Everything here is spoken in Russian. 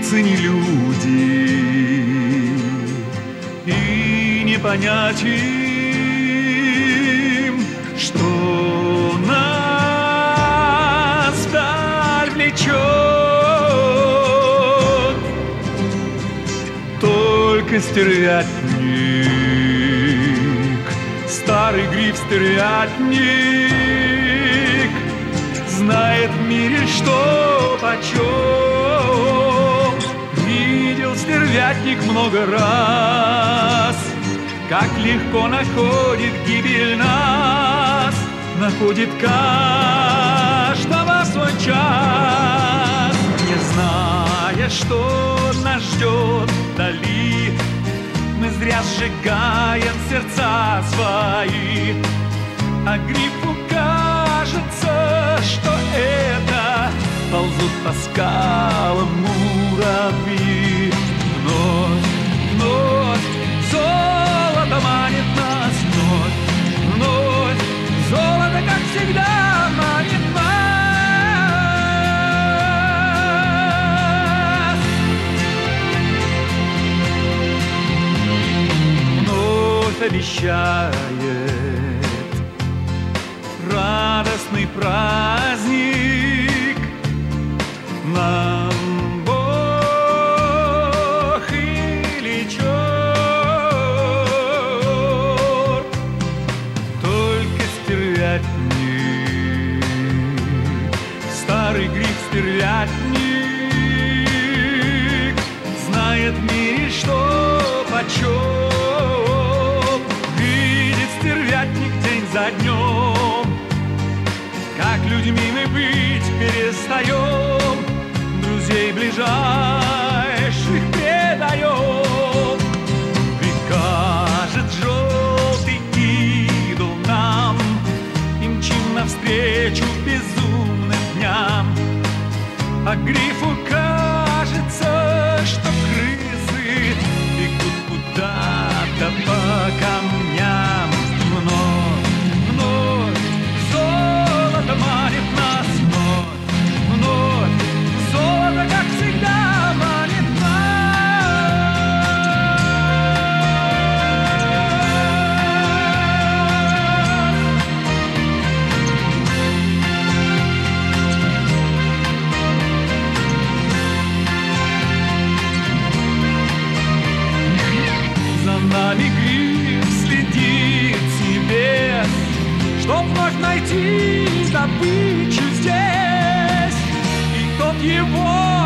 птицы, ни люди, и не понять им, что нас вдаль влечет. Только стервятник, старый гриф-стервятник, знает в мире, что почем. Видел стервятник много раз, как легко находит гибель нас, находит каждого свой час. Не зная, что нас ждет вдали, мы зря сжигаем сердца свои, а грифу кажется, что это ползут по скалам муравьи. Вновь, вновь золото манит нас, вновь, вновь золото, как всегда, манит нас. Вновь обещает радостный праздник нам Бог или черт. Только стервятник, старый гриф-стервятник, знает в мире, что почем. Видит стервятник день за днем, как людьми мы быть перестаем, друзей ближайших предаем. Прикажет желтый идол нам, и мчим навстречу безумным дням. А грифу кажется, что крысы бегут куда-то по камням. Вновь, вновь золото манит нас, вновь, вновь золото, как всегда, манит За нами гриф следит себе, чтоб вновь найти добычу здесь, и тот его